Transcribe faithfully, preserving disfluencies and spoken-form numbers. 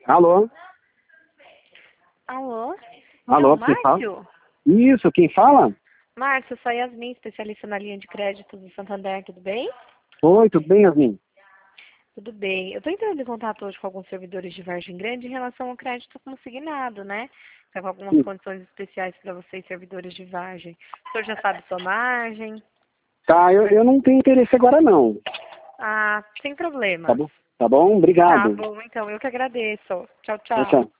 Alô? Alô? Alô, É o quem fala? Márcio? Isso, quem fala? Márcio, eu sou a Yasmin, especialista na linha de crédito do Santander, tudo bem? Oi, tudo bem, Yasmin? Tudo bem. Eu estou entrando em contato hoje com alguns servidores de Vargem Grande em relação ao crédito consignado, né? Tá com algumas Sim. condições especiais para vocês, servidores de Vargem. O senhor já sabe sua margem? Tá, eu, eu não tenho interesse agora não. Ah, sem Tá problemas. bom? Tá bom? Tá Obrigado. bom, então, eu que agradeço. Tchau, Tchau, tchau. tchau.